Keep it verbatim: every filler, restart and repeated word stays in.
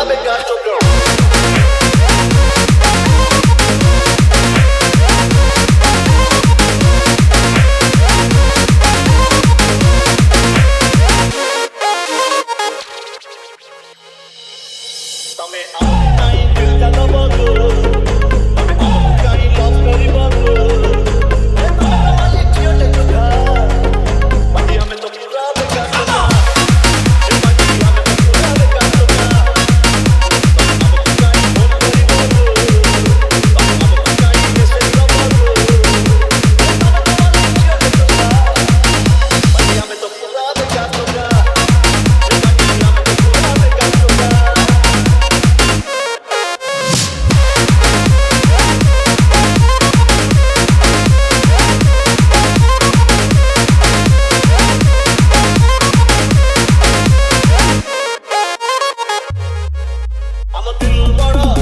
તમે આવું કાંઈ દિલતા ન બાંધો, તમે આવું કાંઈ love કરી બાંધો. એ તમારા લીટીઓ ને ચુકા, બાકી અમે તો પૂરા બેકાર હતા. એ બાકી અમે તો પૂરા બેકાર હતા. તમે આવું કાંઈ ફોન કરી બાંધો, તમે આવું કાંઈ મેસેજ ન બાંધો. એ તમારા લીટીઓ ને ચુકા, બાકી અમે તો પૂરા બેકાર હતા. એ બાકી અમે તો પૂરા બેકાર હતા. I'm a little more